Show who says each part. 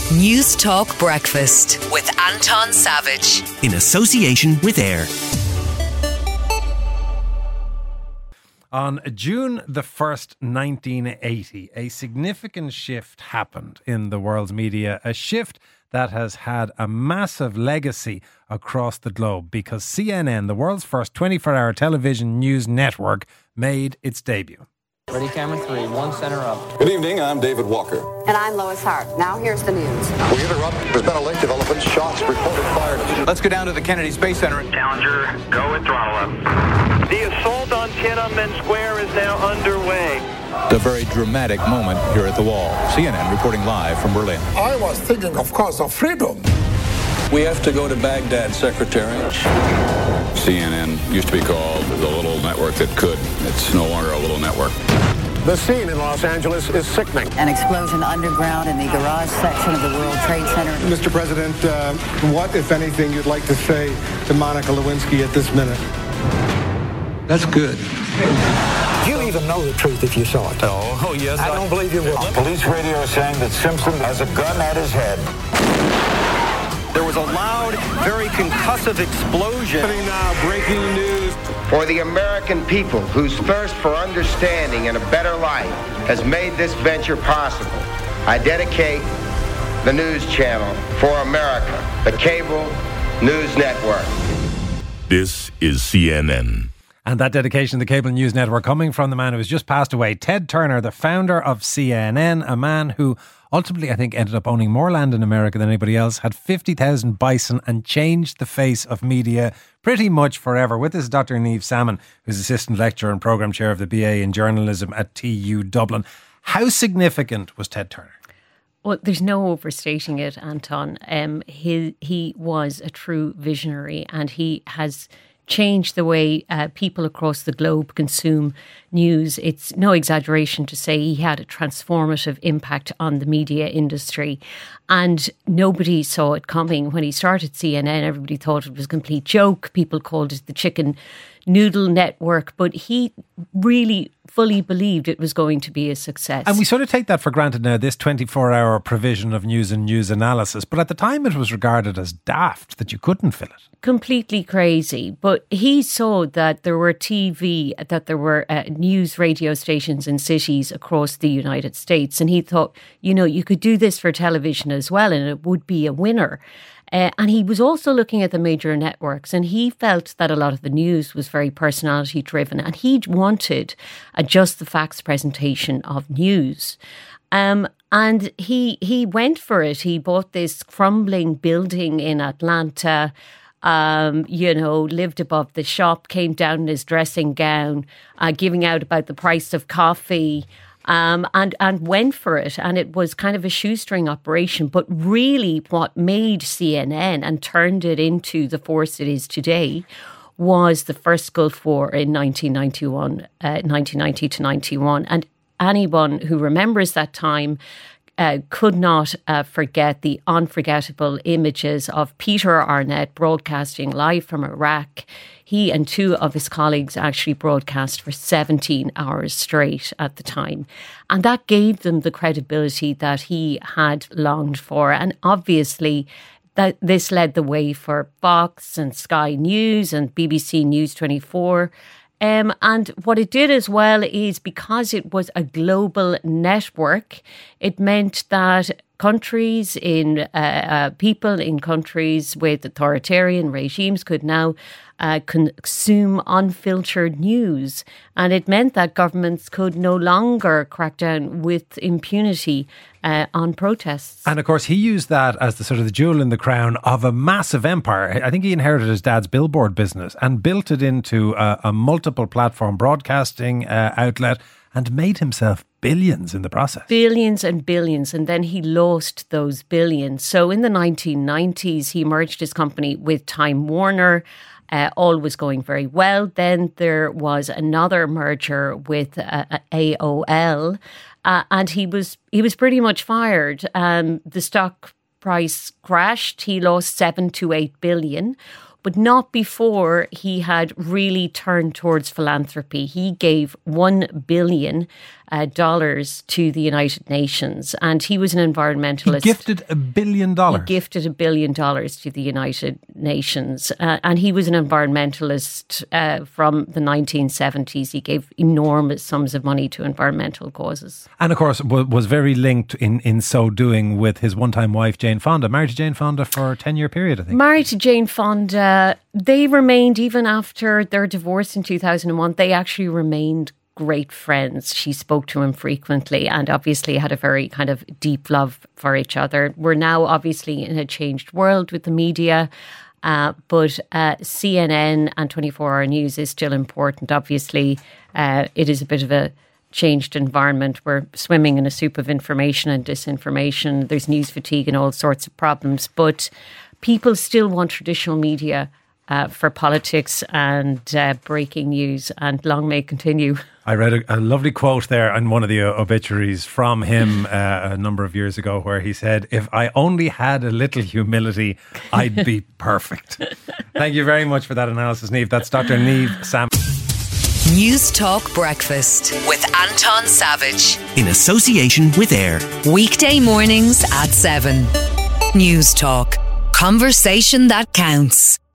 Speaker 1: News Talk Breakfast with Anton Savage.
Speaker 2: In association with AIR.
Speaker 3: On June the 1st, 1980, a significant shift happened in the world's media, a shift that has had a massive legacy across the globe because CNN, the world's first 24-hour television news network, made its debut.
Speaker 4: Ready, camera 3, 1 center up.
Speaker 5: Good evening, I'm David Walker.
Speaker 6: And I'm Lois Hart. Now here's the news.
Speaker 5: We interrupt. There's been a late development. Shots reported fired.
Speaker 4: Let's go down to the Kennedy Space Center.
Speaker 7: Challenger, go with throttle up.
Speaker 8: The assault on Tiananmen Square is now underway.
Speaker 9: A very dramatic moment here at the Wall. CNN reporting live from Berlin.
Speaker 10: I was thinking, of course, of freedom.
Speaker 9: We have to go to Baghdad, Secretary.
Speaker 11: CNN used to be called the little network that could. It's no longer a little network.
Speaker 10: The scene in Los Angeles is sickening.
Speaker 6: An explosion underground in the garage section of the World Trade Center.
Speaker 12: Mr. President, what, if anything, you'd like to say to Monica Lewinsky at this minute?
Speaker 9: That's good.
Speaker 10: Do you even know the truth if you saw it?
Speaker 9: Oh yes.
Speaker 10: I don't believe you will.
Speaker 5: Police radio is saying that Simpson has a gun at his head.
Speaker 8: There was a loud, very concussive explosion.
Speaker 12: Now, breaking news.
Speaker 13: For the American people whose thirst for understanding and a better life has made this venture possible, I dedicate the News Channel for America, the cable news network.
Speaker 14: This is CNN.
Speaker 3: And that dedication to the cable news network coming from the man who has just passed away, Ted Turner, the founder of CNN, a man who ultimately, I think, ended up owning more land in America than anybody else, had 50,000 bison and changed the face of media pretty much forever. With us, Dr. Niamh Salmon, who's assistant lecturer and programme chair of the BA in journalism at TU Dublin. How significant was Ted Turner?
Speaker 15: Well, there's no overstating it, Anton. He was a true visionary, and he has changed the way people across the globe consume news. It's no exaggeration to say he had a transformative impact on the media industry, and nobody saw it coming. When he started CNN, everybody thought it was a complete joke. People called it the chicken noodle network, but he really fully believed it was going to be a success.
Speaker 3: And we sort of take that for granted now, this 24-hour provision of news and news analysis, but at the time it was regarded as daft that you couldn't fill it.
Speaker 15: Completely crazy. But he saw that there were news radio stations in cities across the United States, and he thought, you could do this for television as well, and it would be a winner. And he was also looking at the major networks, and he felt that a lot of the news was very personality driven, and he wanted a just the facts presentation of news. And he went for it. He bought this crumbling building in Atlanta, lived above the shop, came down in his dressing gown, giving out about the price of coffee, and went for it. And it was kind of a shoestring operation. But really what made CNN and turned it into the force it is today was the first Gulf War in 1990 to 91. And anyone who remembers that time could not forget the unforgettable images of Peter Arnett broadcasting live from Iraq. He and two of his colleagues actually broadcast for 17 hours straight at the time. And that gave them the credibility that he had longed for. And obviously, that this led the way for Fox and Sky News and BBC News 24. And what it did as well is, because it was a global network, it meant that countries people in countries with authoritarian regimes could now consume unfiltered news. And it meant that governments could no longer crack down with impunity on protests.
Speaker 3: And of course, he used that as the sort of the jewel in the crown of a massive empire. I think he inherited his dad's billboard business and built it into a multiple platform broadcasting outlet and made himself billions in the process.
Speaker 15: Billions and billions. And then he lost those billions. So in the 1990s, he merged his company with Time Warner. All was going very well. Then there was another merger with AOL, and he was pretty much fired. The stock price crashed. He lost 7 to 8 billion. But not before he had really turned towards philanthropy. He gave 1 billion to the United Nations. And he was an environmentalist.
Speaker 3: He gifted $1 billion.
Speaker 15: He gifted $1 billion to the United Nations. And he was an environmentalist from the 1970s. He gave enormous sums of money to environmental causes.
Speaker 3: And of course was very linked in so doing with his one-time wife, Jane Fonda. Married to Jane Fonda for a 10-year period, I think.
Speaker 15: Married to Jane Fonda. They remained, even after their divorce in 2001, they actually remained great friends. She spoke to him frequently and obviously had a very kind of deep love for each other. We're now obviously in a changed world with the media, but CNN and 24 Hour News is still important. Obviously, it is a bit of a changed environment. We're swimming in a soup of information and disinformation. There's news fatigue and all sorts of problems, but people still want traditional media for politics and breaking news, and long may it continue.
Speaker 3: I read a lovely quote there in one of the obituaries from him a number of years ago where he said, "If I only had a little humility, I'd be perfect." Thank you very much for that analysis, Niamh. That's Dr. Niamh Salmon.
Speaker 1: News Talk Breakfast with Anton Savage.
Speaker 2: In association with AIR.
Speaker 1: Weekday mornings at 7. News Talk. Conversation that counts.